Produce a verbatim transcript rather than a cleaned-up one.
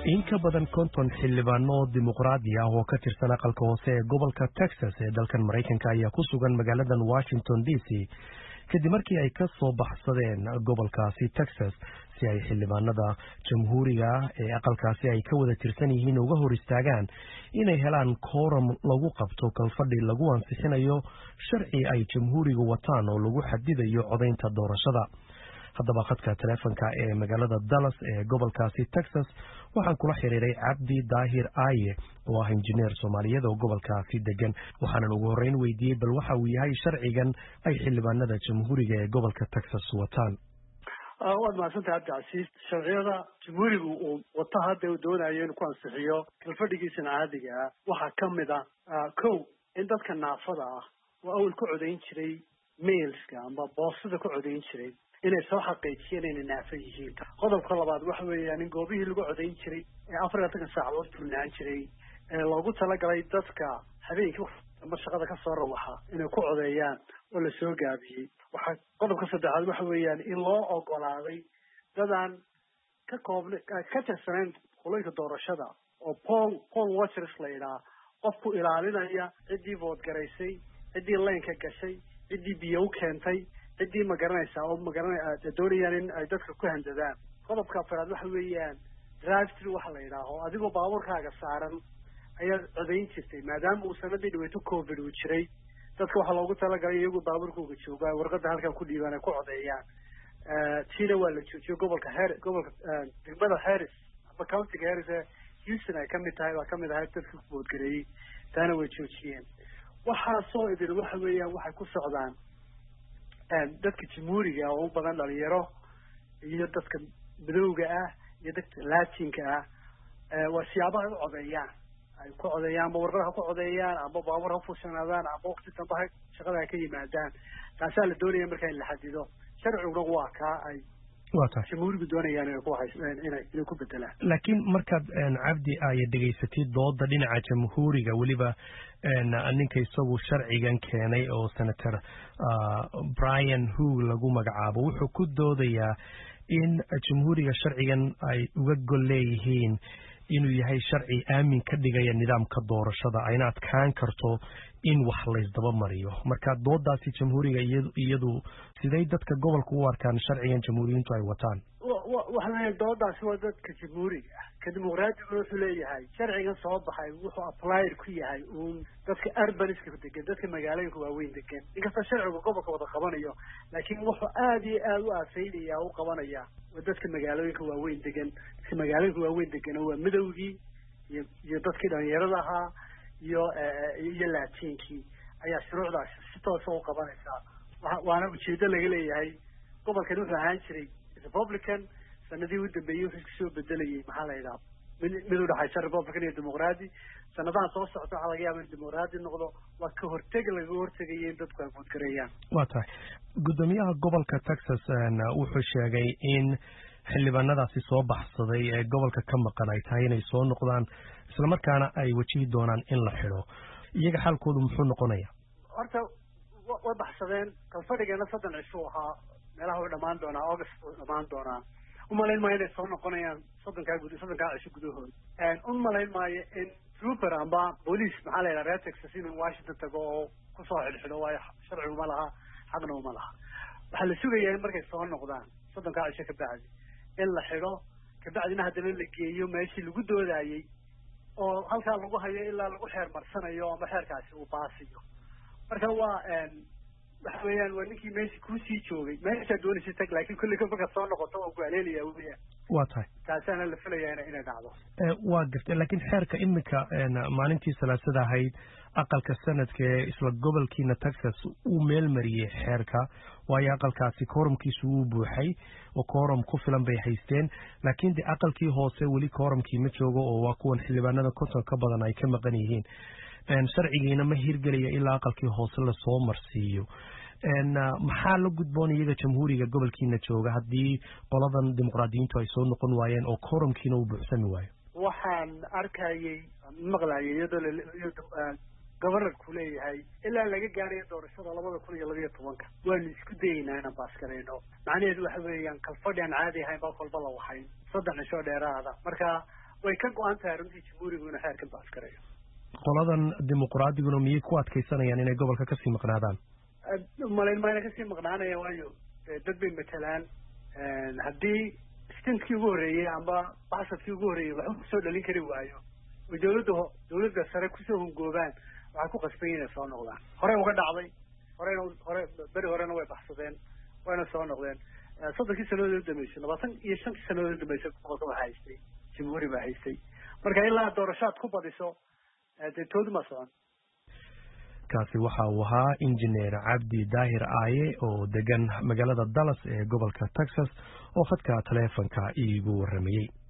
in ka badan konton xildhibaano oo dimuqraadi ah oo ka tirsan aqalka hoose ee gobolka Texas ee dalkan Mareykanka ayaa ku sugan magaaladan Washington D C kadib markii ay ka soo baxsadeen gobolkaasi Texas si ay xildhibaanada jamhuuriga ee aqalkaasi ay ka wada tirsan yihiin uga hor istaagaan inay helaan quorum lagu qabto kalfadhi lagu ansixinayo sharci ay jamhuurigu wataan oo lagu xadidayo codaynta doorashada. haddaba khadka teleefanka ee magaalada Dallas ee gobolkaasi Texas waxaan kula xiriiray Cabdi Daahir Aaye oo ah injineer Soomaaliyeed oo gobolkaasi degan waxaan ugu horeyn weydiiyay bal waxa uu yahay sharcigan ay xildhibaanada jamhuuriga ee gobolka Texas wataan. waad mahadsantahay Cabdi sharciyada jamhuurigu uu wata hadda uu doonayo inuu ku ansixiyo kalfadhigiisa caadiga ah waxaa ka mid ah kow in dadka naafada ah oo awal ku codayn jiray mailska ama boostada ku codayn jiray inay soo xaqiijiyeen inay naafo yihiin. qodobka labaad waxa weeyaan in goobihii lagu codayn jiray ee afar iyo labaatan saacadood furnaan jiray ee loogu talagalay dadka habeenkii ama shaqada ka soo rawaxa inay ku codeeyaan oo la soo gaabiyey. waxa qodobka saddexaad waxa weeyaan in loo ogolaaday dadaan ka koobna ka tirsaneen qolalka doorashada oo poll poll watchers la yidhaah qofku ilaalinaya ciddii vote garaysay, ciddii leenka gashay, ciddii biyo u keentay, ciddii ma garanaysaa oo ma garanay doonayaan in ay dadka ku handadaan. qodobka afraad waxa weeyaan drive through waxa la yidhaaho adigoo baabuurkaaga saaran ayaad codayn jirtay maadaama uu sanadii dhaweyto covid uu jiray dadka waxaa loogu talagalay iyagoo baabuurkooga joogaa warqada halkan ku dhiibaan ay ku codeeyaan. tiina waa la joojiyey gobolka Harris gobolka degmada Harris ama countiga Harris ee Houston ay kamid tahay waa kamid ahay dadka ku voodgareeyey taana way joojiyeen. waxaa soo idin waxa weeyaan waxay ku socdaan dadka jamhuuriga oo u badan dhalinyaro iyo dadka madowga ah iyo dadka laatinka ah waa siyaabaha ay u codeeyaan ay ku codeeyaan ama warqad ha ku codeeyaan ama baabuur ha fuushanaadaan ama waqti dambe ha shaqada ha ka yimaadaan. taasaa la doonaya marka in la xadido sharciguna waa kaa ay jamhuurigu doonayaan inay ku haystaan inay inay ku bedelaan. laakiin markaad Cabdi ay dhegaysatid dooda dhinaca jamhuuriga weliba ninka isagu sharcigan keenay oo senator Brian Hoog lagu magacaabo wuxuu ku doodayaa in jamhuuriga sharcigan ay uga gol leeyihiin inuu yahay sharci aamin ka dhigaya nidaamka doorashada ayna adkaan karto in wax la isdaba mariyo. marka doodaasi jamhuuriga iyadu siday dadka gobolka u arkaan sharcigan jamhuuriyiintu ay wataan? waxa weeye doodaasi waa dadka jamhuuriga ah. ka dimuqraadigu wuxuu leeyahay sharcigan soo baxay wuxuu applied ku yahay uun dadka urbaniska degan dadka magaalooyinka waaweyn degan inkastoo sharcigu gobolka wada qabanayo laakiin wuxuu aada iyo aada u aasaynaya u qabanaya dadka magaalooyinka waaweyn degan dadka magaalooyinka waaweyn degan waa midowgii iyo iyo dadkii dhalinyarada ahaa iyo iyo laatiinkii ayaa shuruucdaasi si toosa u qabanaysaa. waana ujeedo laga leeyahay gobolkan wuxuu ahaan jiray Republican sanadii u dambeeyay wuxuu isku soo bedelayay maxaa la yidhaha mid mid u dhaxaysa Republican iyo Dimuqraadi. sanadaha soo socda waxaa laga yaabaa in Dimuqraadi noqdo waa ka horteg laga hortegaya in dadku ay voodgareeyaan. waa tahay gudoomiyaha gobolka Texas wuxuu sheegay in xildhibaanadaasi soo baxsaday ee gobolka ka maqan ay tahay inay soo noqdaan isla markaana ay wajihi doonaan in la xidho. iyaga xalkoodu muxuu noqonayaa? horta way baxsadeen kalfadhigeena soddon cisho ahaa meelaha way dhamaan doonaa August way dhamaan doonaa. umalayn maayo inay soo noqonayaan soddonkaa gud soddonkaa cisho gudahood. umalayn maayo in trooper amba boolice maxaa la yidhaha reer Texas inuu Washington tago oo kusoo xidhxidho waayo sharcigu ma laha xaqna uma laha. waxaa la sugayaa in markay soo noqdaan soddonkaa cisho ka bacdi in la xidho kabacdina haddana la geeyo meeshii lagu doodayey oo halkaa lagu hayo ilaa lagu xeer marsanayo ama xeerkaasi uu baasiyo. marka waa waxa weeyaan waa ninkii meeshii kusii joogay meeshaa doonaysa tag laakiin kulli ka markaad soo noqoto waa ku haleelaya weeyaan. waa tahay taasaana la filayaa ina inay dhacdo. waa gartay laakiin xeerka imika maalintii salaasada ahayd aqalka sanadka ee isla gobolkiina Texas uu meel mariyay xeerka waayo aqalkaasi quorumkiisu uu buuxay oo quorum ku filan bay haysteen laakiin de aqalkii hoose weli quorumkii ma joogo oo waa kuwan xildhibaanada konton ka badan ay ka maqan yihiin. sharcigiina ma hirgelaya ilaa aqalkii hoose lasoo marsiiyo. maxaa la gudboon iyaga jamhuuriga gobolkiina jooga haddii qoladan dimuqraadiyiintu ay soo noqon waayeen oo quorumkiina uu buuxsami waayo? waxaan arkayay maqlayay iyadoo governorku leeyahay ilaa laga gaarayo doorashada labada kun iyo labiyo tobanka waanu isku dayeynaa inaan baaskareyno. macnaheedu waxa weeyaan kalfadhi aan caadi ahayn baa kolba la wahayn soddon cisho dheeraada. marka way ka go-an tahay runtii jamhuurigu inuu xeerkan baaskareeyo. qoladan dimuqraadiguna miyay ku adkaysanayaan inay gobolka kasii maqnaadaan? malayn mayna kasii maqnaanaya waayo dad bay matalaan. haddii stintkii ugu horreeyey amba baxsadkii ugu horreeyey waxba kusoo dhalin kari waayo oy dawladda dawladda sare kusoo hungoobaan waxay ku qasban yihin inay soo noqdaan. horey uga dhacday horeyna hore beri horena way baxsadeen wayna soo noqdeen. soddonkii sanadood u dambeysay labaatan iyo shantii sanadood u dambeysay gobolka waxaa haystay jamhuuri baa haystay. marka ilaa doorashaad ku badiso dee toodi ma socon. kaasi waxa uu ahaa injineer cabdi daahir aaye oo degan magaalada Dallas ee gobolka Texas oo khadka taleefanka iigu waramayay.